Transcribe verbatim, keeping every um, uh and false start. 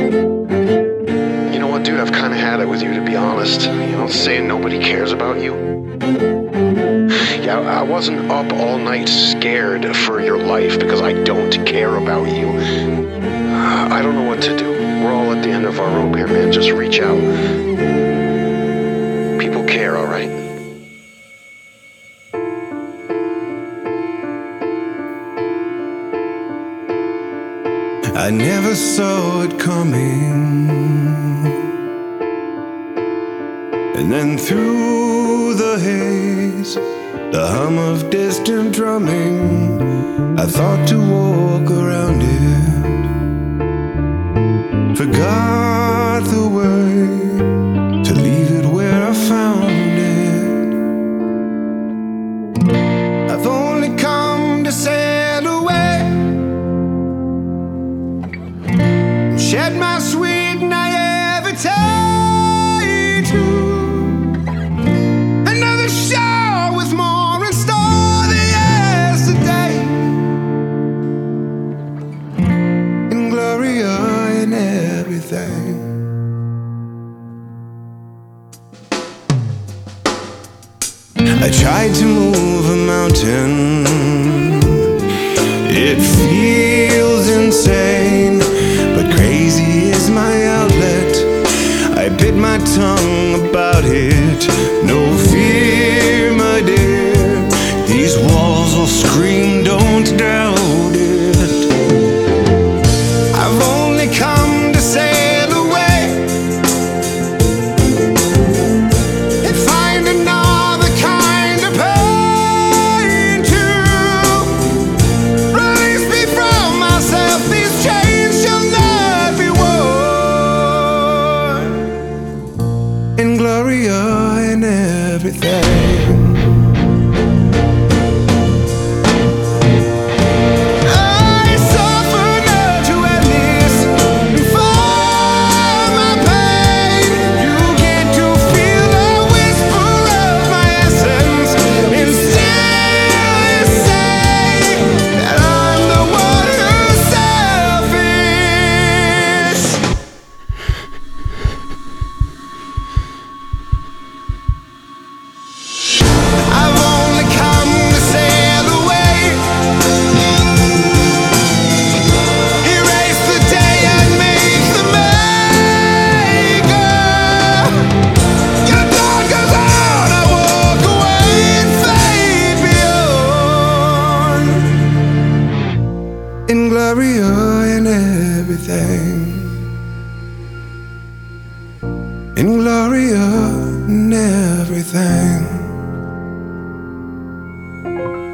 You know what, dude? I've kind of had it with you, to be honest. You know, saying nobody cares about you. Yeah, I wasn't up all night scared for your life because I don't care about you. I don't know what to do. We're all at the end of our rope here, man. Just reach out. People care, all right? I never saw it coming, and then through the haze, the hum of distant drumming, I thought to walk around it, forgot the way to leave it where I found it. I've only come to sail away, shed my sweet naivete to another shore with more in store than yesterday, in Gloria and everything. I tried to move a mountain, it feels insane, but crazy is my outlet. I bit my tongue about it. No fear, my dear, these walls will scream, don't doubt it. I've only come to sail away and find another kind of pain to release me from myself. These chains shall not be worn, in Gloria and everything. In Gloria and everything, in Gloria and everything.